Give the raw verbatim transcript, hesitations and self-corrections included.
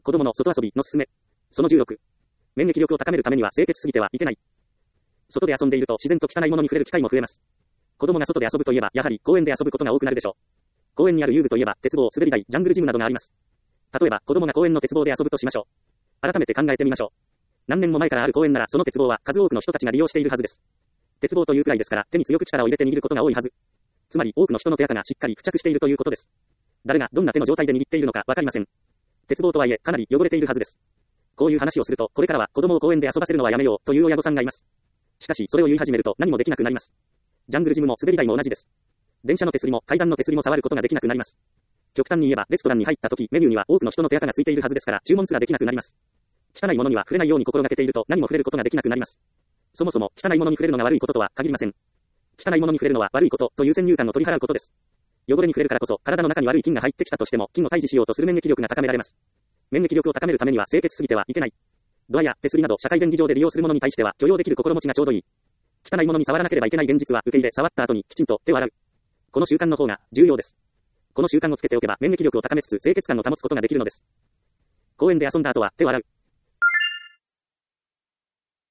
子供の外遊びのすすめ。そのじゅうろく。免疫力を高めるためには清潔すぎてはいけない。外で遊んでいると自然と汚いものに触れる機会も増えます。子供が外で遊ぶといえば、やはり公園で遊ぶことが多くなるでしょう。公園にある遊具といえば、鉄棒、滑り台、ジャングルジムなどがあります。例えば、子供が公園の鉄棒で遊ぶとしましょう。改めて考えてみましょう。何年も前からある公園なら、その鉄棒は数多くの人たちが利用しているはずです。鉄棒というくらいですから、手に強く力を入れて握ることが多いはず。つまり、多くの人の手垢がしっかり付着しているということです。誰がどんな手の状態で握っているのかわかりません。鉄棒とはいえ、かなり汚れているはずです。こういう話をすると、これからは子供を公園で遊ばせるのはやめようという親御さんがいます。しかし、それを言い始めると何もできなくなります。ジャングルジムも滑り台も同じです。電車の手すりも階段の手すりも触ることができなくなります。極端に言えば、レストランに入った時、メニューには多くの人の手垢がついているはずですから、注文すらできなくなります。汚いものには触れないように心がけていると、何も触れることができなくなります。そもそも、汚いものに触れるのが悪いこととは限りません。汚いものに触れるのは悪いことという先入観を取り払うことです。汚れに触れるからこそ、体の中に悪い菌が入ってきたとしても、菌を退治しようとする免疫力が高められます。免疫力を高めるためには清潔すぎてはいけない。ドアや手すりなど社会便宜上で利用するものに対しては許容できる心持ちがちょうどいい。汚いものに触らなければいけない現実は受け入れ、触った後にきちんと手を洗う。この習慣の方が重要です。この習慣をつけておけば免疫力を高めつつ清潔感を保つことができるのです。公園で遊んだ後は手を洗う。